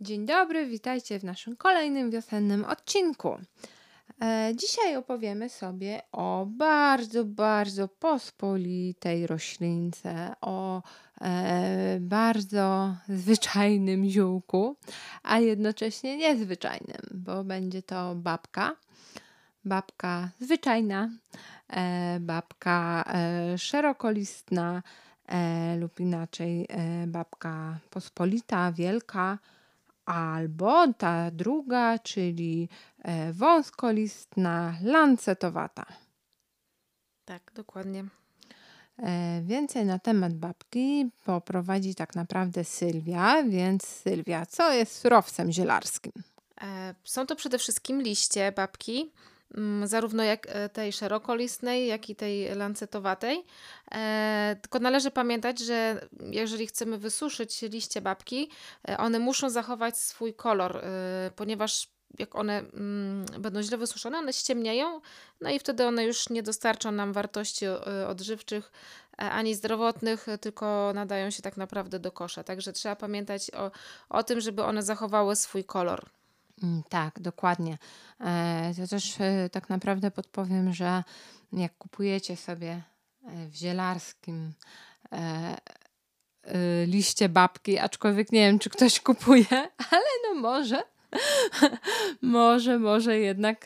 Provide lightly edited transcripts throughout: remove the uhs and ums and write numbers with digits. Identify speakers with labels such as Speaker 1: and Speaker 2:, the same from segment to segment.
Speaker 1: Dzień dobry, witajcie w naszym kolejnym wiosennym odcinku. Dzisiaj opowiemy sobie o bardzo, bardzo pospolitej roślince, o bardzo zwyczajnym ziółku, a jednocześnie niezwyczajnym, bo będzie to babka. Babka zwyczajna, babka szerokolistna lub inaczej babka pospolita, wielka. Albo ta druga, czyli wąskolistna, lancetowata.
Speaker 2: Tak, dokładnie.
Speaker 1: Więcej na temat babki poprowadzi tak naprawdę Sylwia, więc Sylwia, co jest surowcem zielarskim?
Speaker 2: Są to przede wszystkim liście babki, zarówno jak tej szerokolistnej, jak i tej lancetowatej. Tylko należy pamiętać, że jeżeli chcemy wysuszyć liście babki, one muszą zachować swój kolor, ponieważ jak one będą źle wysuszone, one ściemnieją, no i wtedy one już nie dostarczą nam wartości odżywczych ani zdrowotnych, tylko nadają się tak naprawdę do kosza. Także trzeba pamiętać o tym, żeby one zachowały swój kolor.
Speaker 1: Tak, dokładnie. To też tak naprawdę podpowiem, że jak kupujecie sobie w zielarskim liście babki, aczkolwiek nie wiem, czy ktoś kupuje, ale no może. Może jednak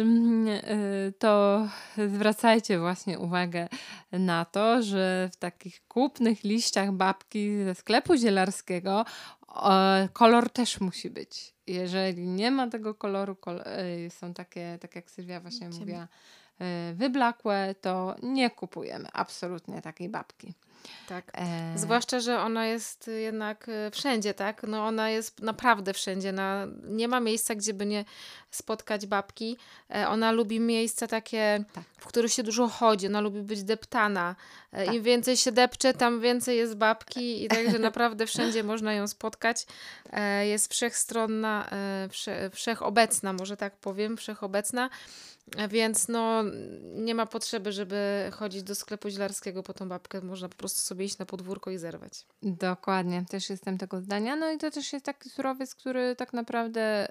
Speaker 1: to zwracajcie właśnie uwagę na to, że w takich kupnych liściach babki ze sklepu zielarskiego kolor też musi być. Jeżeli nie ma tego koloru, są takie, tak jak Sylwia właśnie mówiła, wyblakłe, to nie kupujemy absolutnie takiej babki.
Speaker 2: Tak. Zwłaszcza, że ona jest jednak wszędzie, tak? No ona jest naprawdę wszędzie. Nie ma miejsca, gdzie by nie spotkać babki. Ona lubi miejsca takie, w których się dużo chodzi. Ona lubi być deptana. Im więcej się depcze, tam więcej jest babki i także naprawdę wszędzie można ją spotkać. Jest wszechstronna, wszechobecna, może tak powiem, wszechobecna. Więc no nie ma potrzeby, żeby chodzić do sklepu zielarskiego po tą babkę. Można po prostu sobie iść na podwórko i zerwać.
Speaker 1: Dokładnie, też jestem tego zdania. No i to też jest taki surowiec, który tak naprawdę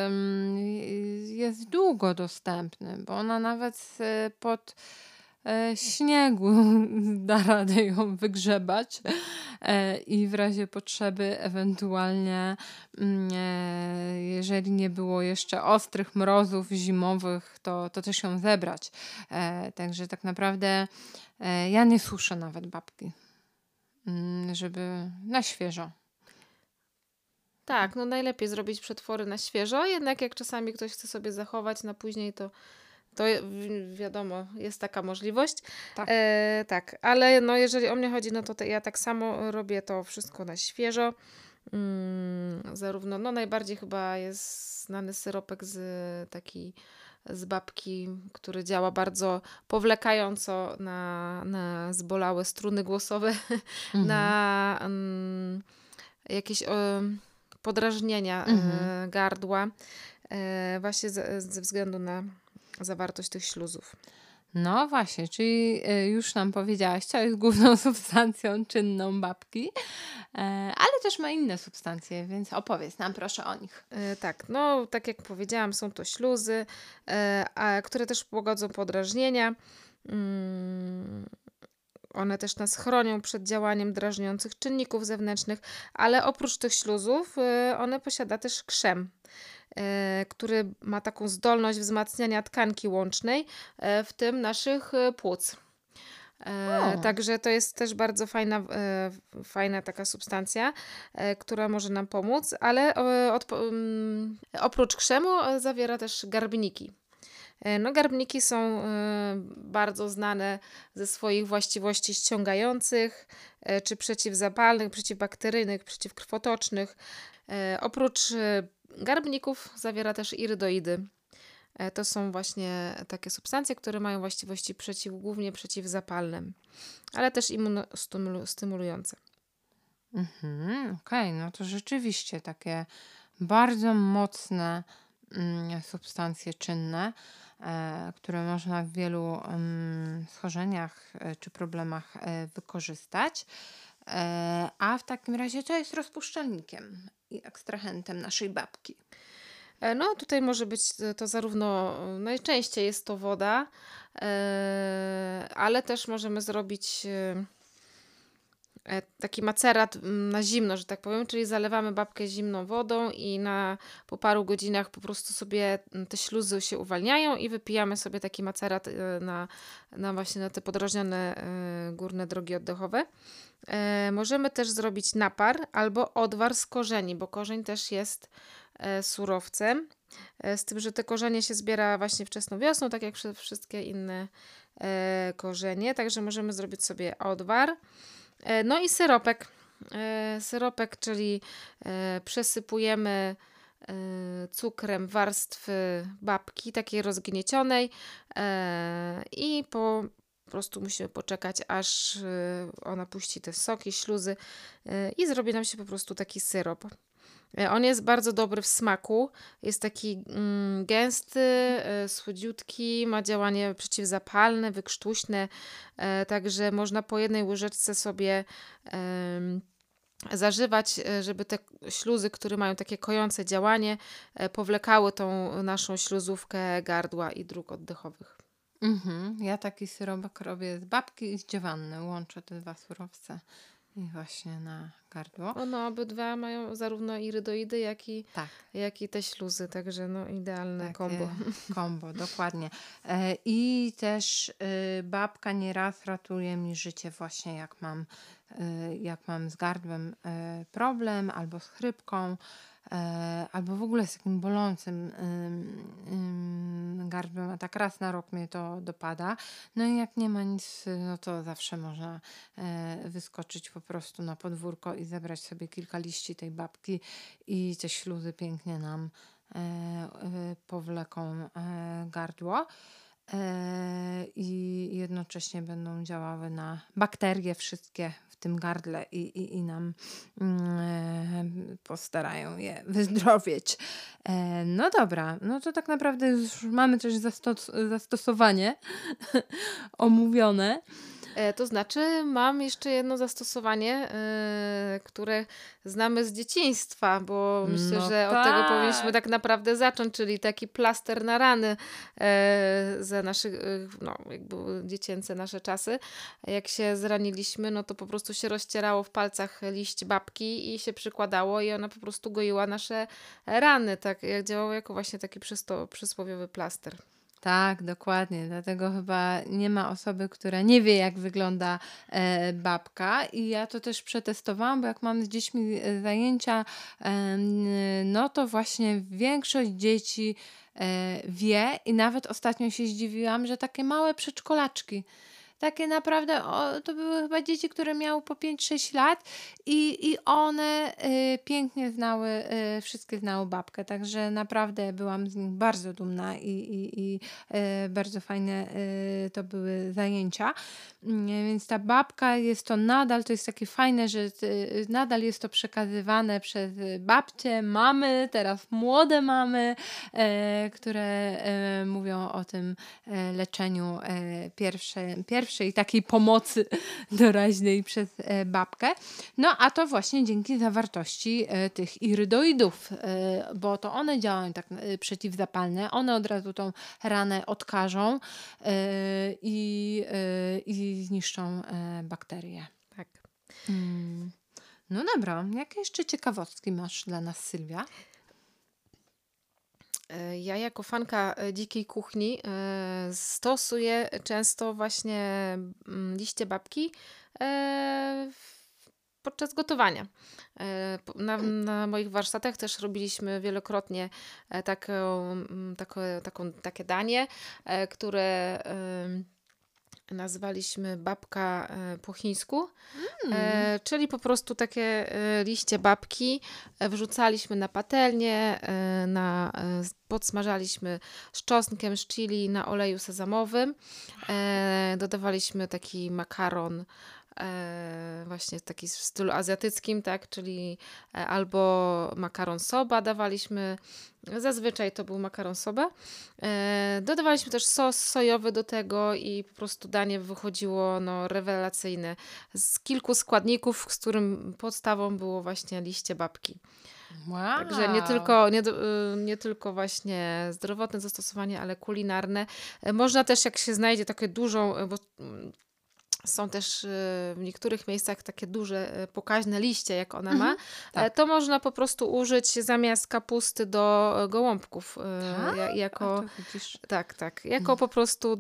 Speaker 1: jest długo dostępny, bo ona nawet pod śniegu da radę ją wygrzebać i w razie potrzeby ewentualnie, jeżeli nie było jeszcze ostrych mrozów zimowych, to też ją zebrać. Także tak naprawdę ja nie suszę nawet babki, żeby na świeżo.
Speaker 2: Tak, no najlepiej zrobić przetwory na świeżo, jednak jak czasami ktoś chce sobie zachować na później, to wiadomo, jest taka możliwość.
Speaker 1: Tak.
Speaker 2: Tak, ale no jeżeli o mnie chodzi, no to ja tak samo robię to wszystko na świeżo. Zarówno, no najbardziej chyba jest znany syropek z babki, który działa bardzo powlekająco na zbolałe struny głosowe, na jakieś podrażnienia gardła, właśnie ze względu na zawartość tych śluzów.
Speaker 1: No właśnie, czyli już nam powiedziałaś, co jest główną substancją czynną babki, ale też ma inne substancje, więc opowiedz nam proszę o nich.
Speaker 2: Tak, no tak jak powiedziałam, są to śluzy, które też łagodzą podrażnienia. One też nas chronią przed działaniem drażniących czynników zewnętrznych, ale oprócz tych śluzów one posiada też krzem, który ma taką zdolność wzmacniania tkanki łącznej, w tym naszych płuc. Także to jest też bardzo fajna taka substancja, która może nam pomóc, ale oprócz krzemu zawiera też garbniki. No, garbniki są bardzo znane ze swoich właściwości ściągających, czy przeciwzapalnych, przeciwbakteryjnych, przeciwkrwotocznych. Oprócz garbników zawiera też irydoidy. To są właśnie takie substancje, które mają właściwości głównie przeciwzapalne, ale też immunostymulujące.
Speaker 1: Okej, no to rzeczywiście takie bardzo mocne substancje czynne, które można w wielu schorzeniach czy problemach wykorzystać. A w takim razie co jest rozpuszczalnikiem? i ekstrahentem naszej babki?
Speaker 2: No, tutaj może być to zarówno, najczęściej jest to woda, ale też możemy zrobić taki macerat na zimno, że tak powiem, czyli zalewamy babkę zimną wodą i po paru godzinach po prostu sobie te śluzy się uwalniają i wypijamy sobie taki macerat właśnie na te podrażnione górne drogi oddechowe. Możemy też zrobić napar albo odwar z korzeni, bo korzeń też jest surowcem. Z tym, że te korzenie się zbiera właśnie wczesną wiosną, tak jak wszystkie inne korzenie. Także możemy zrobić sobie odwar. No i syropek. Syropek, czyli przesypujemy cukrem warstwy babki, takiej rozgniecionej i po prostu musimy poczekać, aż ona puści te soki, śluzy i zrobi nam się po prostu taki syrop. On jest bardzo dobry w smaku, jest taki gęsty, słodziutki, ma działanie przeciwzapalne, wykrztuśne, także można po jednej łyżeczce sobie zażywać, żeby te śluzy, które mają takie kojące działanie, powlekały tą naszą śluzówkę gardła i dróg oddechowych.
Speaker 1: Ja taki syropek robię z babki i z dziewanny. Łączę te dwa surowce i właśnie na gardło.
Speaker 2: Obydwa mają zarówno irydoidy, jak i te śluzy, także idealne
Speaker 1: Takie
Speaker 2: kombo.
Speaker 1: kombo, dokładnie. I też babka nieraz ratuje mi życie właśnie jak mam z gardłem problem albo z chrypką, albo w ogóle z takim bolącym gardłem, a tak raz na rok mnie to dopada. No i jak nie ma nic, no to zawsze można wyskoczyć po prostu na podwórko i zebrać sobie kilka liści tej babki i te śluzy pięknie nam powleką gardło i jednocześnie będą działały na bakterie wszystkie w tym gardle i nam postarają je wyzdrowieć. No dobra, no to tak naprawdę już mamy też zastosowanie omówione.
Speaker 2: To znaczy, mam jeszcze jedno zastosowanie, które znamy z dzieciństwa, bo myślę, że od tego powinniśmy tak naprawdę zacząć, czyli taki plaster na rany za naszych, jak były dziecięce nasze czasy. Jak się zraniliśmy, no to po prostu się rozcierało w palcach liść babki i się przykładało i ona po prostu goiła nasze rany, tak jak działało jako właśnie taki przysłowiowy plaster.
Speaker 1: Tak, dokładnie. Dlatego chyba nie ma osoby, która nie wie, jak wygląda babka. I ja to też przetestowałam, bo jak mam z dziećmi zajęcia, no to właśnie większość dzieci wie i nawet ostatnio się zdziwiłam, że takie małe przedszkolaczki. Takie naprawdę, to były chyba dzieci, które miały po 5-6 lat i one pięknie wszystkie znały babkę. Także naprawdę byłam z nich bardzo dumna i bardzo fajne to były zajęcia. Więc ta babka to jest takie fajne, że nadal jest to przekazywane przez babcie, mamy, teraz młode mamy, które mówią o tym leczeniu pierwszej takiej pomocy doraźnej przez babkę. No a to właśnie dzięki zawartości tych irydoidów, bo to one działają tak przeciwzapalne, one od razu tą ranę odkażą i zniszczą bakterie.
Speaker 2: Tak.
Speaker 1: No dobra, jakie jeszcze ciekawostki masz dla nas, Sylwia?
Speaker 2: Ja jako fanka dzikiej kuchni stosuję często właśnie liście babki podczas gotowania. Na moich warsztatach też robiliśmy wielokrotnie takie danie, które nazwaliśmy babka po chińsku, czyli po prostu takie liście babki wrzucaliśmy na patelnię, podsmażaliśmy z czosnkiem, z chili na oleju sezamowym, dodawaliśmy taki makaron właśnie taki w stylu azjatyckim, tak, czyli albo makaron soba dawaliśmy, zazwyczaj to był makaron soba. Dodawaliśmy też sos sojowy do tego i po prostu danie wychodziło rewelacyjne z kilku składników, z którym podstawą było właśnie liście babki. Także nie
Speaker 1: Wow.
Speaker 2: tylko, nie tylko właśnie zdrowotne zastosowanie, ale kulinarne. Można też, jak się znajdzie takie dużą, bo są też w niektórych miejscach takie duże, pokaźne liście, jak ona ma,
Speaker 1: Tak.
Speaker 2: to można po prostu użyć zamiast kapusty do gołąbków.
Speaker 1: Tak? A
Speaker 2: Jako,
Speaker 1: to widzisz.
Speaker 2: tak, jako po prostu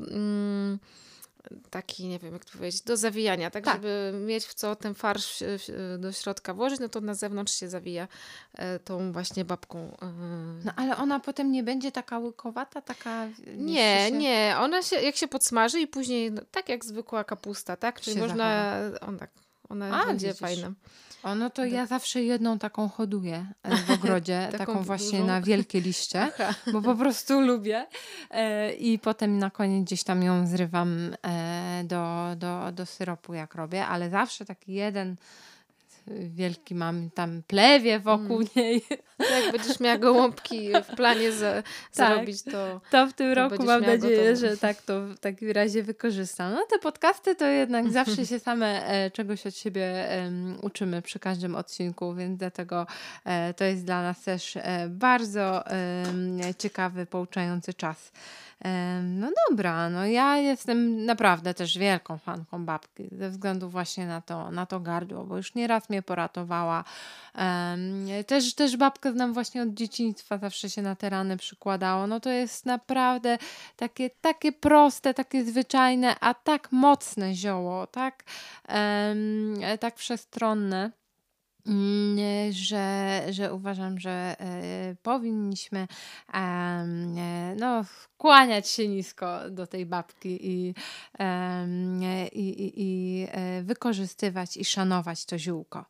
Speaker 2: taki, nie wiem jak to powiedzieć, do zawijania, tak,
Speaker 1: Tak.
Speaker 2: żeby mieć w co ten farsz do środka włożyć, no to na zewnątrz się zawija tą właśnie babką.
Speaker 1: No ale ona potem nie będzie taka łykowata, taka
Speaker 2: Nie,
Speaker 1: się,
Speaker 2: nie, ona się, jak się podsmaży i później, no, tak jak zwykła kapusta, tak, czyli
Speaker 1: się
Speaker 2: można, ona
Speaker 1: A,
Speaker 2: będzie
Speaker 1: widzisz.
Speaker 2: fajna.
Speaker 1: O, no to ja zawsze jedną taką hoduję w ogrodzie,
Speaker 2: Taką
Speaker 1: taką właśnie
Speaker 2: dużą?
Speaker 1: na wielkie liście,
Speaker 2: Aha.
Speaker 1: bo po prostu lubię. I potem na koniec gdzieś tam ją zrywam do syropu, jak robię, ale zawsze taki jeden wielki mam tam plewie wokół niej.
Speaker 2: Jak będziesz miała gołąbki w planie zarobić,
Speaker 1: To w tym
Speaker 2: to
Speaker 1: roku
Speaker 2: będziesz
Speaker 1: mam
Speaker 2: miała
Speaker 1: nadzieję,
Speaker 2: gotową.
Speaker 1: że tak to w takim razie wykorzystam. No te podcasty to jednak zawsze się same czegoś od siebie uczymy przy każdym odcinku, więc dlatego to jest dla nas też bardzo ciekawy, pouczający czas. No dobra, no ja jestem naprawdę też wielką fanką babki ze względu właśnie na to gardło, bo już nieraz mnie poratowała. Też babkę znam właśnie od dzieciństwa, zawsze się na te rany przykładało. No to jest naprawdę takie proste, takie zwyczajne, a tak mocne zioło, tak przestronne. Że uważam, że powinniśmy no, kłaniać się nisko do tej babki i wykorzystywać i szanować to ziółko.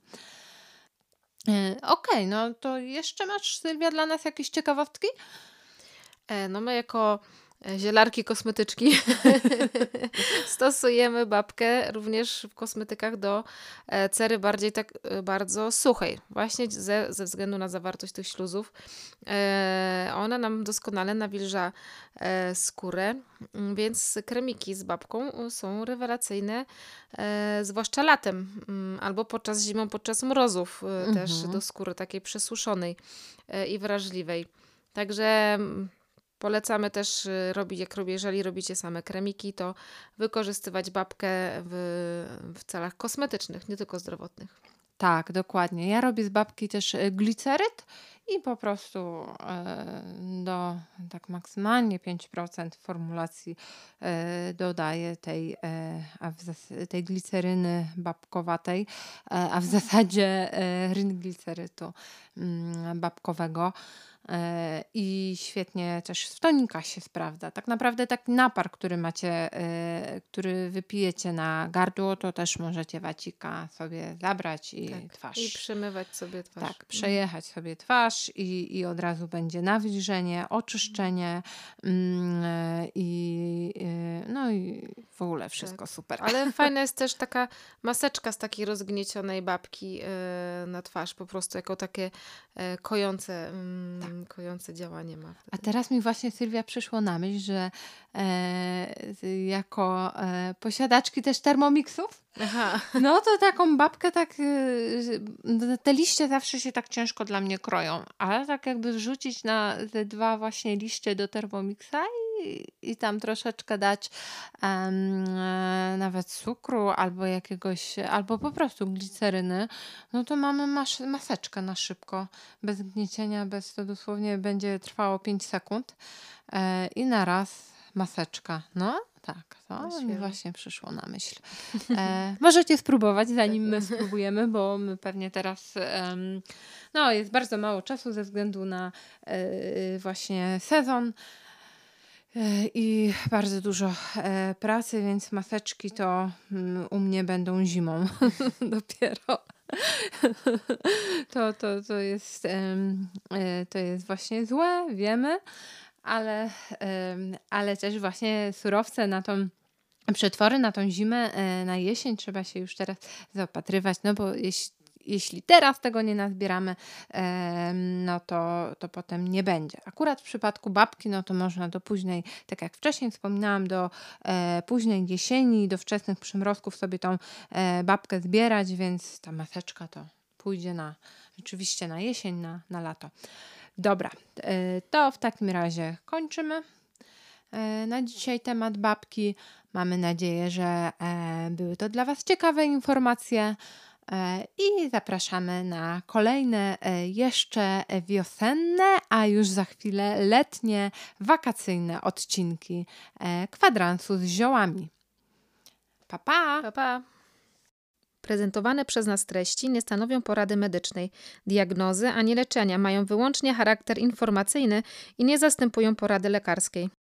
Speaker 1: Okej, no to jeszcze masz, Sylwia, dla nas jakieś ciekawostki?
Speaker 2: No my jako zielarki kosmetyczki stosujemy babkę również w kosmetykach do cery bardziej tak bardzo suchej. Właśnie ze względu na zawartość tych śluzów. Ona nam doskonale nawilża skórę, więc kremiki z babką są rewelacyjne, zwłaszcza latem albo podczas zimą, podczas mrozów też do skóry takiej przesuszonej i wrażliwej. Także polecamy też robić, jeżeli robicie same kremiki, to wykorzystywać babkę w celach kosmetycznych, nie tylko zdrowotnych.
Speaker 1: Tak, dokładnie. Ja robię z babki też gliceryt i po prostu do tak maksymalnie 5% formulacji dodaję tej gliceryny babkowatej, a w zasadzie rynglicerytu babkowego. I świetnie też w tonikach się sprawdza. Tak naprawdę taki napar, który macie, który wypijecie na gardło, to też możecie wacika sobie zabrać i twarz.
Speaker 2: I przemywać sobie twarz.
Speaker 1: Tak, przejechać sobie twarz i od razu będzie nawilżenie, oczyszczenie no i w ogóle wszystko super.
Speaker 2: Ale fajna jest też taka maseczka z takiej rozgniecionej babki na twarz, po prostu jako takie kojące działanie ma.
Speaker 1: A teraz mi właśnie, Sylwia, przyszło na myśl, że jako posiadaczki też Thermomixów,
Speaker 2: Aha.
Speaker 1: no to taką babkę te liście zawsze się tak ciężko dla mnie kroją, ale tak jakby wrzucić na te 2 właśnie liście do Thermomixa i tam troszeczkę dać nawet cukru albo po prostu gliceryny, no to mamy maseczkę na szybko, bez gniecienia, to dosłownie będzie trwało 5 sekund i na raz maseczka. No tak, to mi właśnie przyszło na myśl. Możecie spróbować, zanim my spróbujemy, bo my pewnie teraz no, jest bardzo mało czasu ze względu na właśnie sezon i bardzo dużo pracy, więc maseczki to u mnie będą zimą dopiero. To jest właśnie złe, wiemy, ale też właśnie surowce przetwory na tą zimę, na jesień trzeba się już teraz zaopatrywać, no bo jeśli teraz tego nie nazbieramy, no to potem nie będzie. Akurat w przypadku babki, no to można do późnej, tak jak wcześniej wspominałam, do późnej jesieni, do wczesnych przymrozków sobie tą babkę zbierać, więc ta maseczka to pójdzie rzeczywiście na jesień, na lato. Dobra, to w takim razie kończymy na dzisiaj temat babki. Mamy nadzieję, że były to dla Was ciekawe informacje i zapraszamy na kolejne jeszcze wiosenne, a już za chwilę letnie, wakacyjne odcinki Kwadransu z ziołami. Pa, pa!
Speaker 2: Pa, pa. Prezentowane przez nas treści nie stanowią porady medycznej, diagnozy ani leczenia, mają wyłącznie charakter informacyjny i nie zastępują porady lekarskiej.